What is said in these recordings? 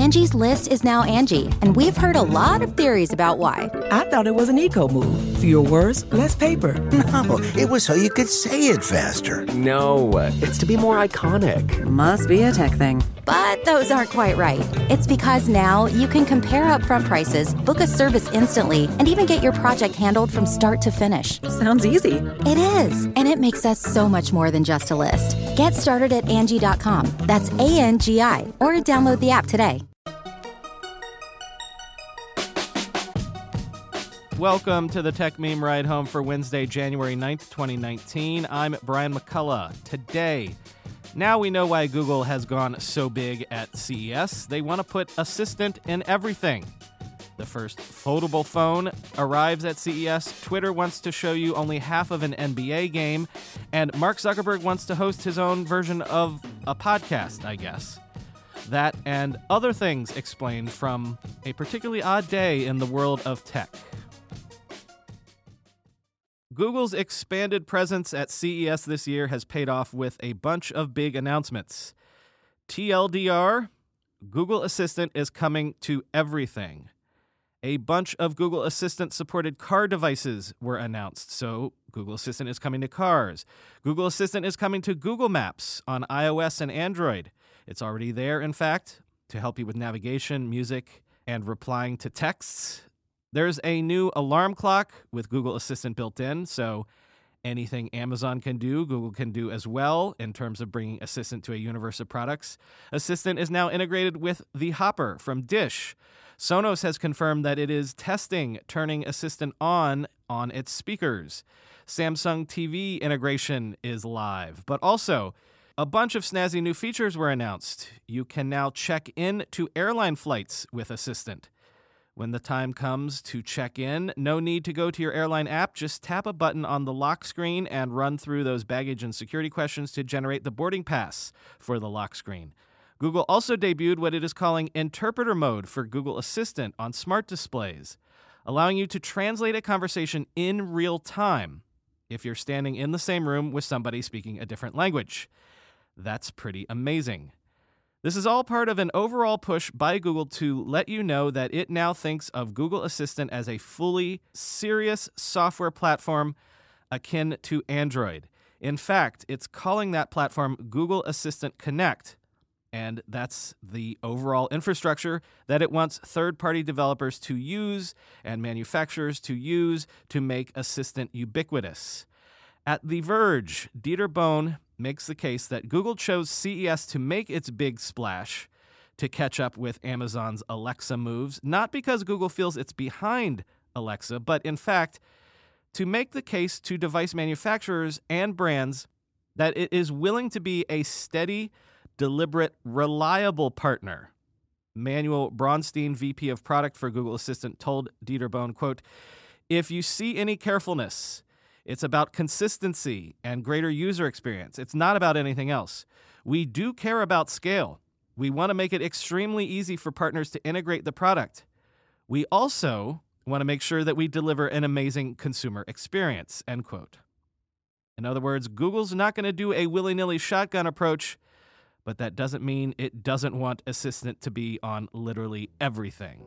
Angie's List is now Angie, and we've heard a lot of theories about why. I thought it was an eco move. Fewer words, less paper. No, it was so you could say it faster. No, it's to be more iconic. Must be a tech thing. But those aren't quite right. It's because now you can compare upfront prices, book a service instantly, and even get your project handled from start to finish. Sounds easy. It is, and it makes us so much more than just a list. Get started at Angie.com. That's ANGI, or download the app today. Welcome to the Tech Meme Ride Home for Wednesday, January 9th, 2019. I'm Brian McCullough. Today, now we know why Google has gone so big at CES. They want to put Assistant in everything. The first foldable phone arrives at CES. Twitter wants to show you only half of an NBA game. And Mark Zuckerberg wants to host his own version of a podcast, I guess. That and other things explained from a particularly odd day in the world of tech. Google's expanded presence at CES this year has paid off with a bunch of big announcements. TLDR, Google Assistant is coming to everything. A bunch of Google Assistant-supported car devices were announced, so Google Assistant is coming to cars. Google Assistant is coming to Google Maps on iOS and Android. It's already there, in fact, to help you with navigation, music, and replying to texts. There's a new alarm clock with Google Assistant built in, so anything Amazon can do, Google can do as well in terms of bringing Assistant to a universe of products. Assistant is now integrated with the Hopper from Dish. Sonos has confirmed that it is testing turning Assistant on its speakers. Samsung TV integration is live, but also a bunch of snazzy new features were announced. You can now check in to airline flights with Assistant. When the time comes to check in, no need to go to your airline app. Just tap a button on the lock screen and run through those baggage and security questions to generate the boarding pass for the lock screen. Google also debuted what it is calling interpreter mode for Google Assistant on smart displays, allowing you to translate a conversation in real time if you're standing in the same room with somebody speaking a different language. That's pretty amazing. This is all part of an overall push by Google to let you know that it now thinks of Google Assistant as a fully serious software platform akin to Android. In fact, it's calling that platform Google Assistant Connect, and that's the overall infrastructure that it wants third-party developers to use and manufacturers to use to make Assistant ubiquitous. At The Verge, Dieter Bohn makes the case that Google chose CES to make its big splash to catch up with Amazon's Alexa moves, not because Google feels it's behind Alexa, but in fact, to make the case to device manufacturers and brands that it is willing to be a steady, deliberate, reliable partner. Manuel Braunstein, VP of Product for Google Assistant, told Dieter Bohn, quote, "If you see any carefulness, it's about consistency and greater user experience. It's not about anything else. We do care about scale. We want to make it extremely easy for partners to integrate the product. We also want to make sure that we deliver an amazing consumer experience," end quote. In other words, Google's not going to do a willy-nilly shotgun approach, but that doesn't mean it doesn't want Assistant to be on literally everything.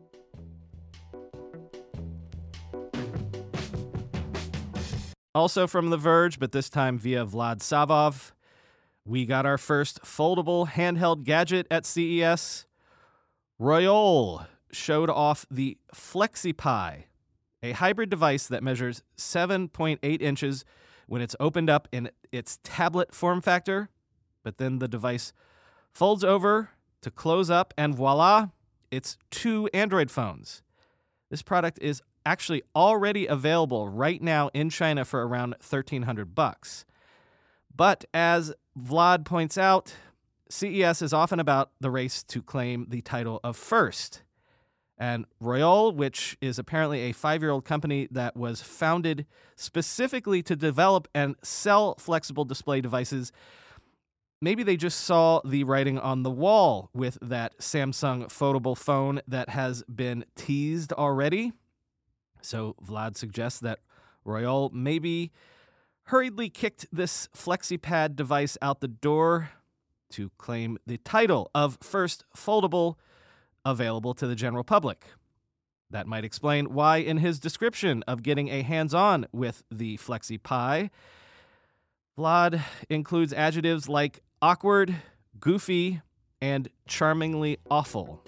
Also from The Verge, but this time via Vlad Savov, we got our first foldable handheld gadget at CES. Royole showed off the FlexiPi, a hybrid device that measures 7.8 inches when it's opened up in its tablet form factor, but then the device folds over to close up, and voila, it's 2 Android phones. This product is actually already available right now in China for around $1,300. But as Vlad points out, CES is often about the race to claim the title of first. And Royole, which is apparently a 5-year-old company that was founded specifically to develop and sell flexible display devices, maybe they just saw the writing on the wall with that Samsung foldable phone that has been teased already. So Vlad suggests that Royole maybe hurriedly kicked this FlexiPad device out the door to claim the title of first foldable available to the general public. That might explain why in his description of getting a hands-on with the Flexi Pi, Vlad includes adjectives like awkward, goofy, and charmingly awful.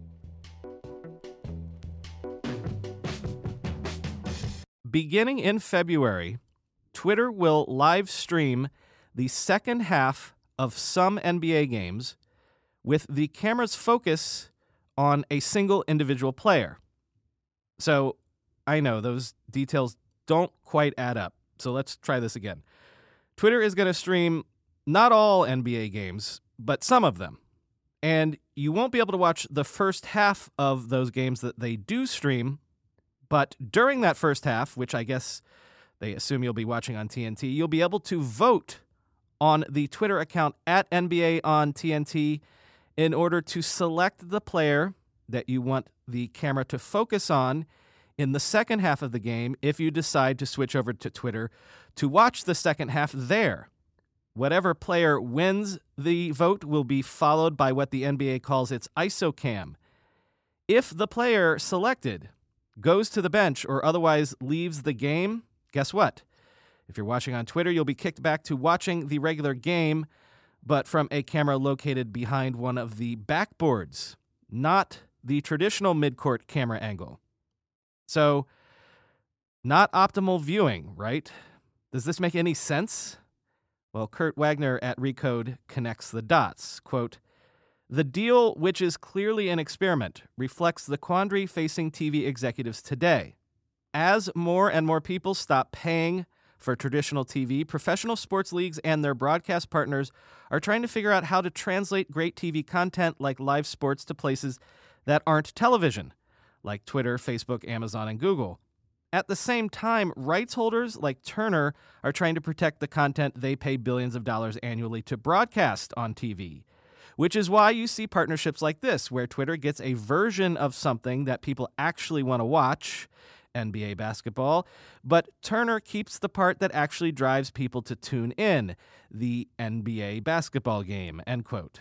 Beginning in February, Twitter will live stream the second half of some NBA games with the camera's focus on a single individual player. So I know those details don't quite add up. So let's try this again. Twitter is going to stream not all NBA games, but some of them. And you won't be able to watch the first half of those games that they do stream, but during that first half, which I guess they assume you'll be watching on TNT, you'll be able to vote on the Twitter account at NBA on TNT in order to select the player that you want the camera to focus on in the second half of the game if you decide to switch over to Twitter to watch the second half there. Whatever player wins the vote will be followed by what the NBA calls its ISOCam. If the player selected goes to the bench or otherwise leaves the game, guess what? If you're watching on Twitter, you'll be kicked back to watching the regular game, but from a camera located behind one of the backboards, not the traditional midcourt camera angle. So, not optimal viewing, right? Does this make any sense? Well, Kurt Wagner at Recode connects the dots. Quote, "The deal, which is clearly an experiment, reflects the quandary facing TV executives today. As more and more people stop paying for traditional TV, professional sports leagues and their broadcast partners are trying to figure out how to translate great TV content like live sports to places that aren't television, like Twitter, Facebook, Amazon, and Google. At the same time, rights holders like Turner are trying to protect the content they pay billions of dollars annually to broadcast on TV, which is why you see partnerships like this, where Twitter gets a version of something that people actually want to watch, NBA basketball, but Turner keeps the part that actually drives people to tune in, the NBA basketball game," end quote.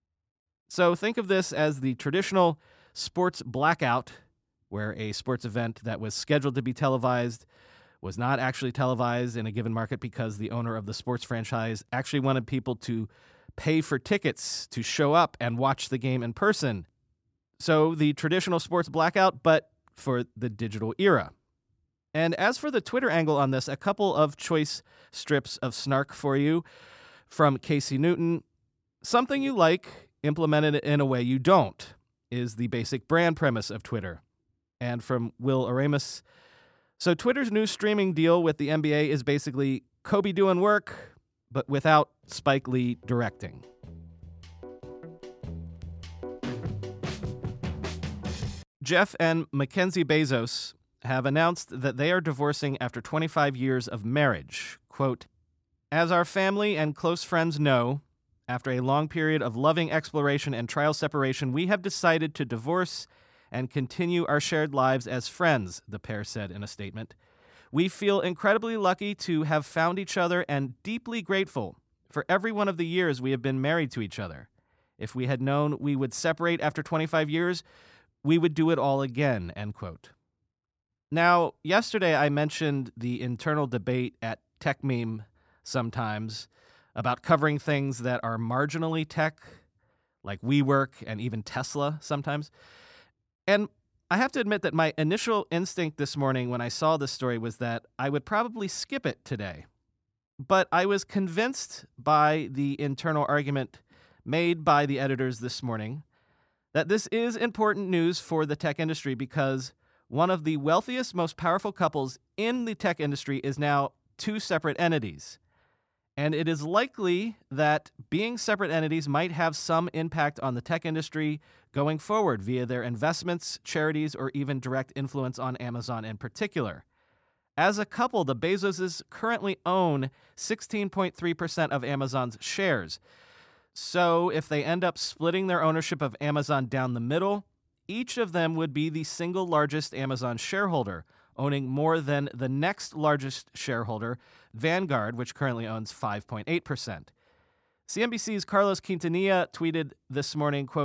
So think of this as the traditional sports blackout, where a sports event that was scheduled to be televised was not actually televised in a given market because the owner of the sports franchise actually wanted people to pay for tickets to show up and watch the game in person. So the traditional sports blackout, but for the digital era. And as for the Twitter angle on this, a couple of choice strips of snark for you from Casey Newton. "Something you like, implemented in a way you don't," is the basic brand premise of Twitter. And from Will Aramis, "So Twitter's new streaming deal with the NBA is basically Kobe doing work, but without Spike Lee directing." Jeff and Mackenzie Bezos have announced that they are divorcing after 25 years of marriage. Quote, "As our family and close friends know, after a long period of loving exploration and trial separation, we have decided to divorce and continue our shared lives as friends," the pair said in a statement. "We feel incredibly lucky to have found each other and deeply grateful for every one of the years we have been married to each other. If we had known we would separate after 25 years, we would do it all again," end quote. Now, yesterday I mentioned the internal debate at TechMeme sometimes about covering things that are marginally tech, like WeWork and even Tesla sometimes. And I have to admit that my initial instinct this morning when I saw this story was that I would probably skip it today. But I was convinced by the internal argument made by the editors this morning that this is important news for the tech industry because one of the wealthiest, most powerful couples in the tech industry is now two separate entities. And it is likely that being separate entities might have some impact on the tech industry going forward via their investments, charities, or even direct influence on Amazon in particular. As a couple, the Bezoses currently own 16.3% of Amazon's shares. So if they end up splitting their ownership of Amazon down the middle, each of them would be the single largest Amazon shareholder, owning more than the next largest shareholder, Vanguard, which currently owns 5.8%. CNBC's Carlos Quintanilla tweeted this morning, quote,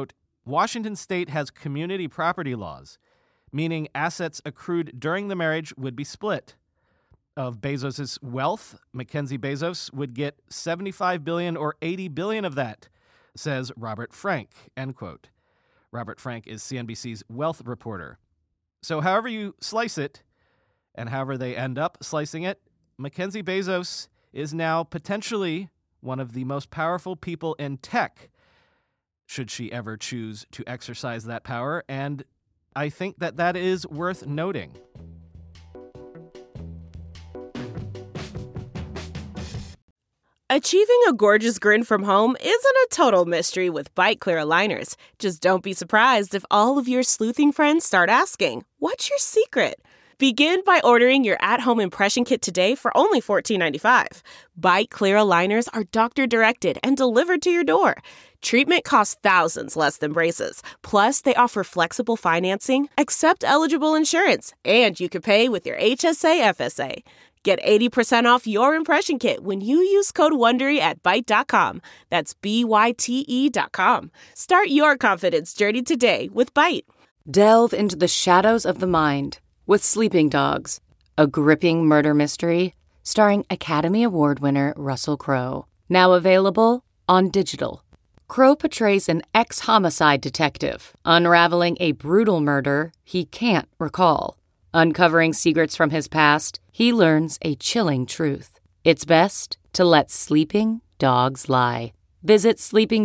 Washington state has community property laws, meaning assets accrued during the marriage would be split. Of Bezos' wealth, Mackenzie Bezos would get $75 billion or $80 billion of that, says Robert Frank, end quote. Robert Frank is CNBC's wealth reporter. So however you slice it, and however they end up slicing it, Mackenzie Bezos is now potentially one of the most powerful people in tech, should she ever choose to exercise that power, and I think that is worth noting. Achieving a gorgeous grin from home isn't a total mystery with Byte Clear aligners. Just don't be surprised if all of your sleuthing friends start asking, "What's your secret?" Begin by ordering your at-home impression kit today for only $14.95. Byte Clear aligners are doctor-directed and delivered to your door. Treatment costs thousands less than braces. Plus, they offer flexible financing, accept eligible insurance, and you can pay with your HSA FSA. Get 80% off your impression kit when you use code WONDERY at Byte.com. That's BYTE.com. Start your confidence journey today with Byte. Delve into the shadows of the mind with Sleeping Dogs, a gripping murder mystery starring Academy Award winner Russell Crowe. Now available on digital. Crowe portrays an ex-homicide detective unraveling a brutal murder he can't recall. Uncovering secrets from his past, he learns a chilling truth. It's best to let sleeping dogs lie. Visit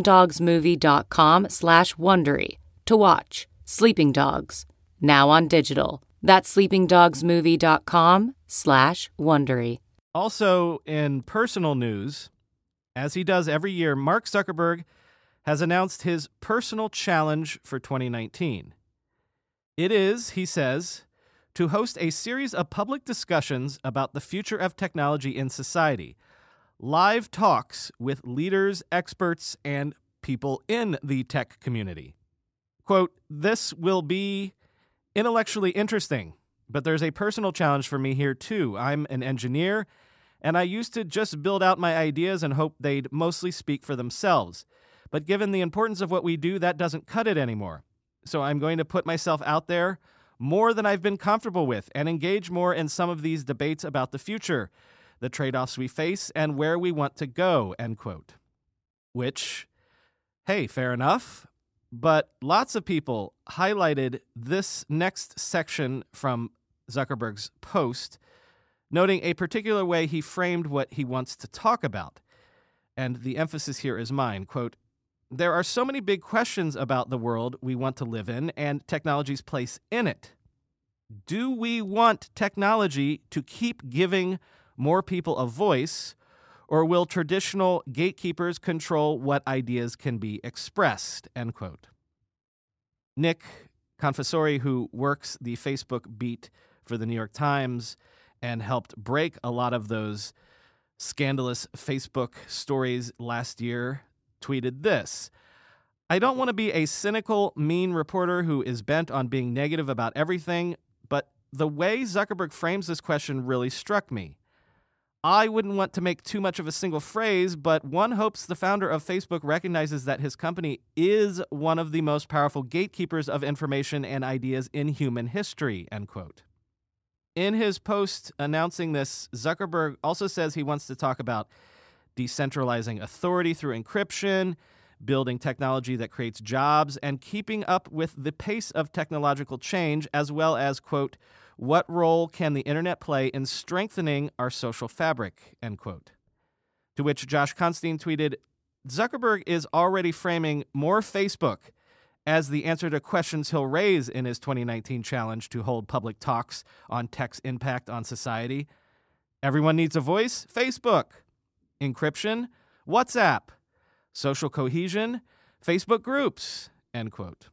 sleepingdogsmovie.com/Wondery to watch Sleeping Dogs, now on digital. That's sleepingdogsmovie.com/Wondery. Also, in personal news, as he does every year, Mark Zuckerberg has announced his personal challenge for 2019. It is, he says, to host a series of public discussions about the future of technology in society. Live talks with leaders, experts, and people in the tech community. Quote, "This will be intellectually interesting, but there's a personal challenge for me here too. I'm an engineer, and I used to just build out my ideas and hope they'd mostly speak for themselves. But given the importance of what we do, that doesn't cut it anymore. So I'm going to put myself out there more than I've been comfortable with and engage more in some of these debates about the future, the trade-offs we face, and where we want to go," end quote. Which, hey, fair enough. But lots of people highlighted this next section from Zuckerberg's post, noting a particular way he framed what he wants to talk about. And the emphasis here is mine. Quote, "There are so many big questions about the world we want to live in and technology's place in it. Do we want technology to keep giving more people a voice, or will traditional gatekeepers control what ideas can be expressed?" End quote. Nick Confessori, who works the Facebook beat for the New York Times and helped break a lot of those scandalous Facebook stories last year, tweeted this: "I don't want to be a cynical, mean reporter who is bent on being negative about everything, but the way Zuckerberg frames this question really struck me. I wouldn't want to make too much of a single phrase, but one hopes the founder of Facebook recognizes that his company is one of the most powerful gatekeepers of information and ideas in human history," end quote. In his post announcing this, Zuckerberg also says he wants to talk about decentralizing authority through encryption, building technology that creates jobs, and keeping up with the pace of technological change, as well as, quote, "What role can the internet play in strengthening our social fabric," end quote. To which Josh Constine tweeted, "Zuckerberg is already framing more Facebook as the answer to questions he'll raise in his 2019 challenge to hold public talks on tech's impact on society. Everyone needs a voice? Facebook. Encryption? WhatsApp. Social cohesion? Facebook groups," end quote.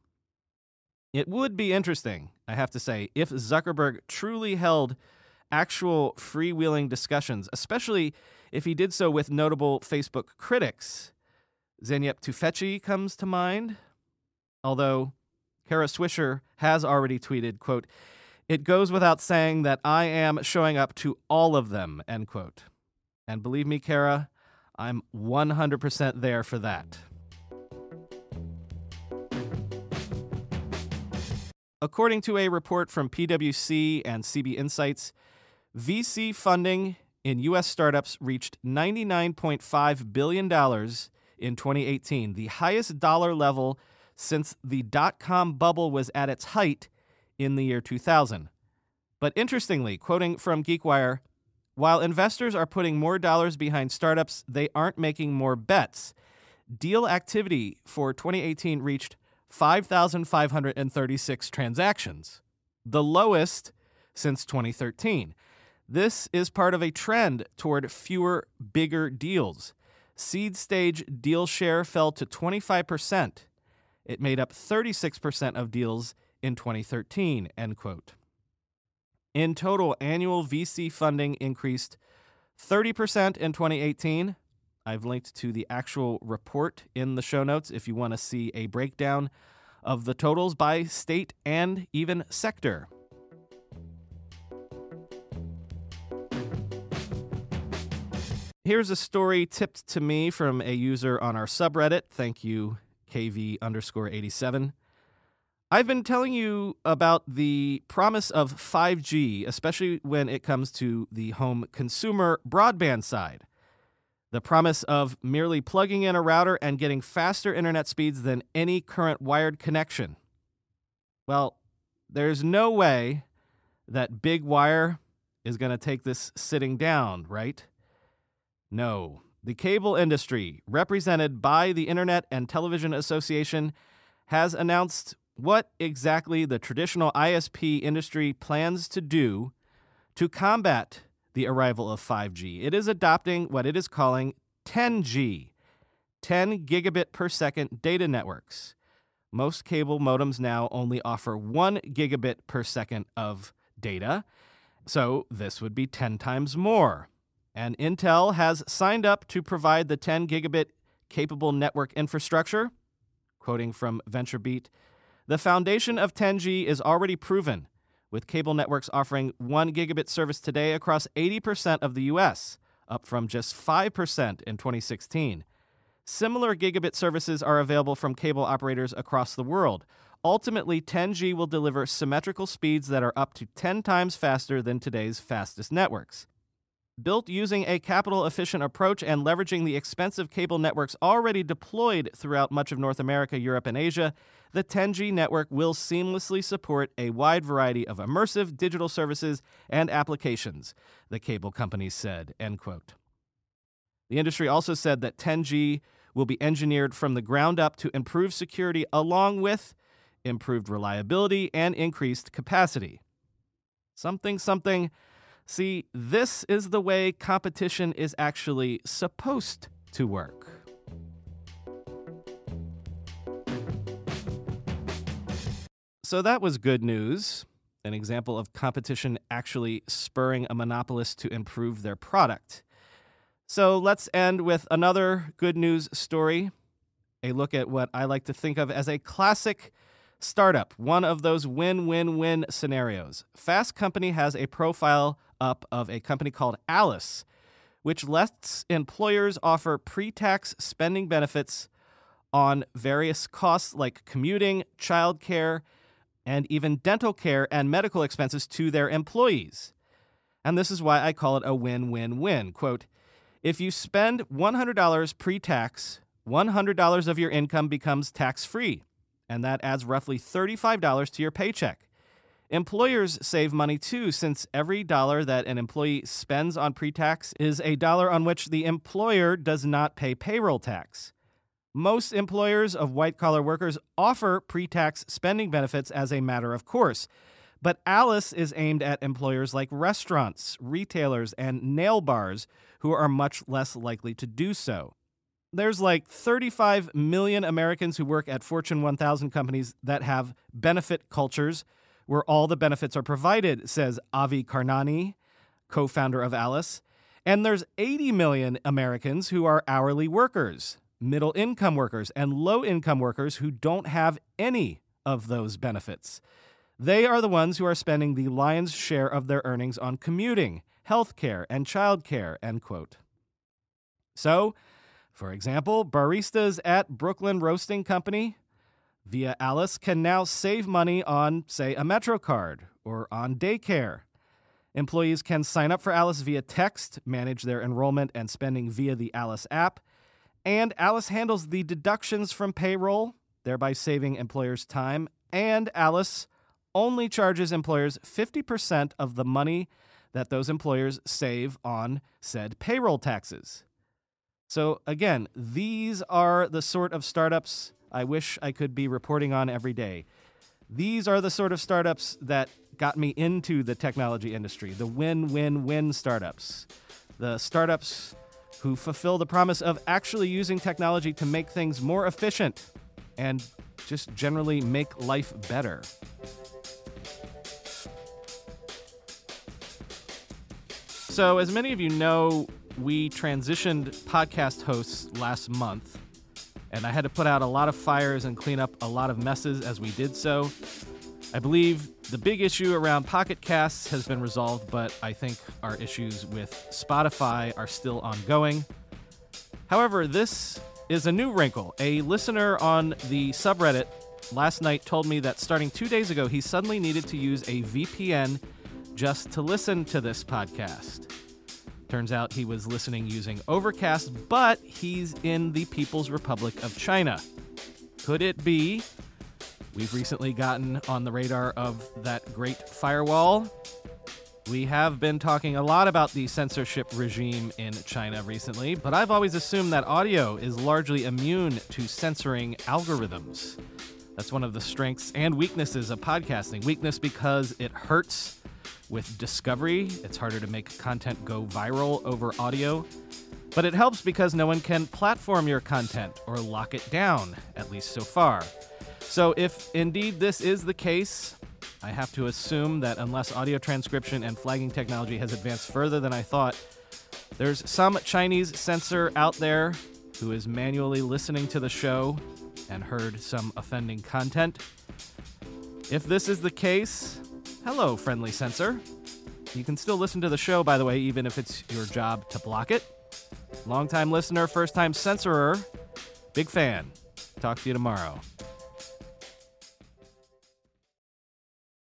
It would be interesting, I have to say, if Zuckerberg truly held actual freewheeling discussions, especially if he did so with notable Facebook critics. Zeynep Tufekci comes to mind, although Kara Swisher has already tweeted, quote, "It goes without saying that I am showing up to all of them," end quote. And believe me, Kara, I'm 100% there for that. According to a report from PwC and CB Insights, VC funding in U.S. startups reached $99.5 billion in 2018, the highest dollar level since the dot-com bubble was at its height in the year 2000. But interestingly, quoting from GeekWire, while investors are putting more dollars behind startups, they aren't making more bets. Deal activity for 2018 reached 5,536 transactions, the lowest since 2013. This is part of a trend toward fewer, bigger deals. Seed stage deal share fell to 25%. It made up 36% of deals in 2013, end quote. In total, annual VC funding increased 30% in 2018. I've linked to the actual report in the show notes if you want to see a breakdown of the totals by state and even sector. Here's a story tipped to me from a user on our subreddit. Thank you, KV_87. I've been telling you about the promise of 5G, especially when it comes to the home consumer broadband side. The promise of merely plugging in a router and getting faster internet speeds than any current wired connection. Well, there's no way that Big Wire is going to take this sitting down, right? No. The cable industry, represented by the Internet and Television Association, has announced what exactly the traditional ISP industry plans to do to combat the arrival of 5G. It is adopting what it is calling 10G, 10 gigabit per second data networks. Most cable modems now only offer 1 gigabit per second of data, so this would be 10 times more. And Intel has signed up to provide the 10 gigabit capable network infrastructure. Quoting from VentureBeat, the foundation of 10G is already proven, with cable networks offering 1 gigabit service today across 80% of the U.S., up from just 5% in 2016. Similar gigabit services are available from cable operators across the world. Ultimately, 10G will deliver symmetrical speeds that are up to 10 times faster than today's fastest networks. Built using a capital-efficient approach and leveraging the expensive cable networks already deployed throughout much of North America, Europe, and Asia, the 10G network will seamlessly support a wide variety of immersive digital services and applications, the cable company said, end quote. The industry also said that 10G will be engineered from the ground up to improve security along with improved reliability and increased capacity. Something. See, this is the way competition is actually supposed to work. So that was good news, an example of competition actually spurring a monopolist to improve their product. So let's end with another good news story, a look at what I like to think of as a classic startup, one of those win-win-win scenarios. Fast Company has a profile up of a company called Alice, which lets employers offer pre-tax spending benefits on various costs like commuting, childcare, and even dental care and medical expenses to their employees. And this is why I call it a win-win-win. Quote, if you spend $100 pre-tax, $100 of your income becomes tax-free, and that adds roughly $35 to your paycheck. Employers save money too, since every dollar that an employee spends on pre-tax is a dollar on which the employer does not pay payroll tax. Most employers of white-collar workers offer pre-tax spending benefits as a matter of course, but Alice is aimed at employers like restaurants, retailers, and nail bars who are much less likely to do so. There's like 35 million Americans who work at Fortune 1000 companies that have benefit cultures where all the benefits are provided, says Avi Karnani, co-founder of Alice. And there's 80 million Americans who are hourly workers, middle-income workers, and low-income workers who don't have any of those benefits. They are the ones who are spending the lion's share of their earnings on commuting, healthcare, and childcare, end quote. So, for example, baristas at Brooklyn Roasting Company, via Alice can now save money on, say, a MetroCard or on daycare. Employees can sign up for Alice via text, manage their enrollment and spending via the Alice app, and Alice handles the deductions from payroll, thereby saving employers time, and Alice only charges employers 50% of the money that those employers save on said payroll taxes. So again, these are the sort of startups I wish I could be reporting on every day. These are the sort of startups that got me into the technology industry, the win-win-win startups, the startups who fulfill the promise of actually using technology to make things more efficient and just generally make life better. So, as many of you know, we transitioned podcast hosts last month, and I had to put out a lot of fires and clean up a lot of messes as we did so. I believe the big issue around Pocket Casts has been resolved, but I think our issues with Spotify are still ongoing. However, this is a new wrinkle. A listener on the subreddit last night told me that starting 2 days ago, he suddenly needed to use a VPN just to listen to this podcast. Turns out he was listening using Overcast, but he's in the People's Republic of China. Could it be we've recently gotten on the radar of that great firewall? We have been talking a lot about the censorship regime in China recently, but I've always assumed that audio is largely immune to censoring algorithms. That's one of the strengths and weaknesses of podcasting. Weakness because it hurts with discovery. It's harder to make content go viral over audio. But it helps because no one can platform your content or lock it down, at least so far. So if indeed this is the case, I have to assume that unless audio transcription and flagging technology has advanced further than I thought, there's some Chinese censor out there who is manually listening to the show and heard some offending content. If this is the case, hello, friendly censor. You can still listen to the show, by the way, even if it's your job to block it. Longtime listener, first-time censorer, big fan. Talk to you tomorrow.